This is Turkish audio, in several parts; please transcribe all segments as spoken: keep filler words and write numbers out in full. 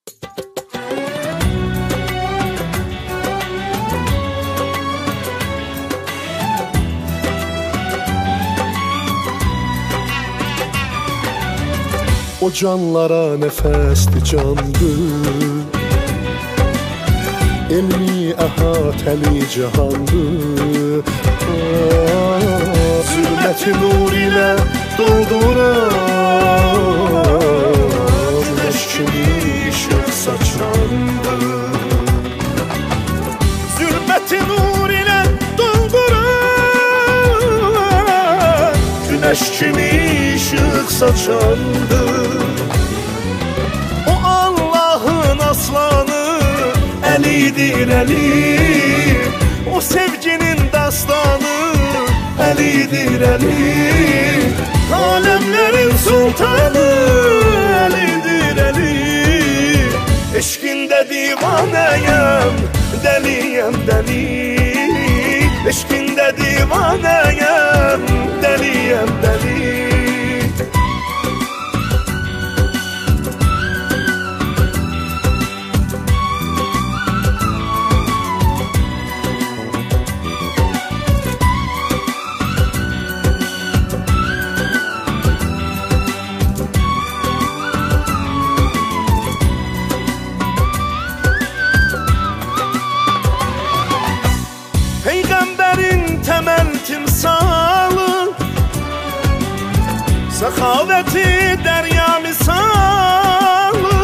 O canlara nefesli candı, elmi əhatəli cihandı. Zülməti nur ilə dolduran güneş kimi ışıq saçandı. Zülməti nur ilə dolduran güneş kimi ışıq saçandı. O Allah'ın aslanı Əlidir Əli, o sevginin dastanı Əlidir Əli, alemlerin sultanı Əlidir Əli. Eşkinde divaneyim, deliyem deli, eşkinde divaneyim, deliyem deli. Peygamberin temel timsalı, sakaveti derya misalı,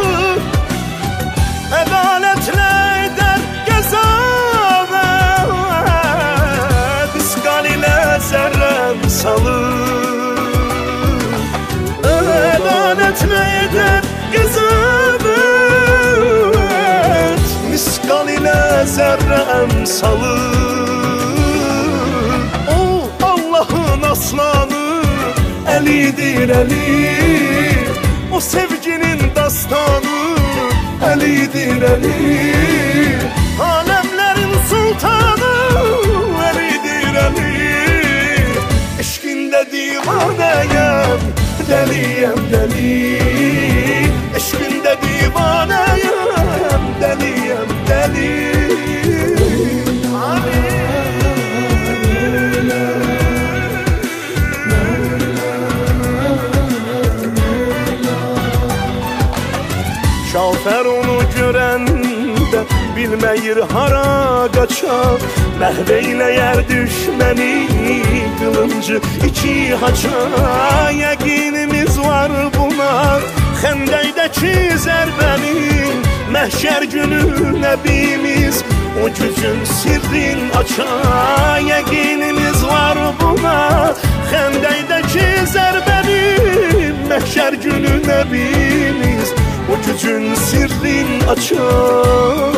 adaletle eder gezavet, iskal ile zerre misalı. Adaletle eder gezavet, miskal ile zerre emsalı. Aslanı Əlidir Əli, o sevginin dastanı Əlidir Əli, alemlerin sultanı Əlidir Əli. Eşkinde divaneyim, deliyem deli, eşkinde divaneyim, deliyem deli. Şafer onu görəndə bilməyir hara qaçar, məhveyləyər düşməni qılıncı iki haça. Yəqinimiz var buna, xəndəydəki zərbənin, məhşər günü nəbimiz o gücün sirrin açar. Yəqinimiz var buna, xəndəydəki zərbənin, məhşər günü nəbimiz o gücün sirrin açar.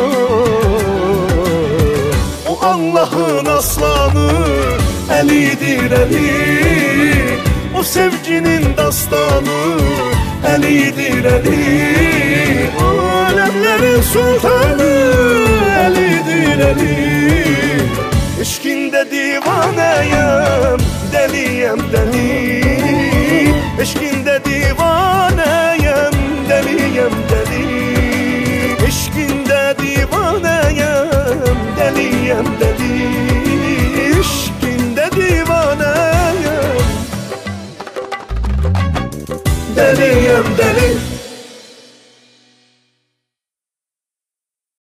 O Allah'ın aslanı Əlidir Əli, o sevginin dastanı Əlidir Əli, alemlerin sultanı Əlidir Əli. Eşkinde divaneyim, deliyem deli,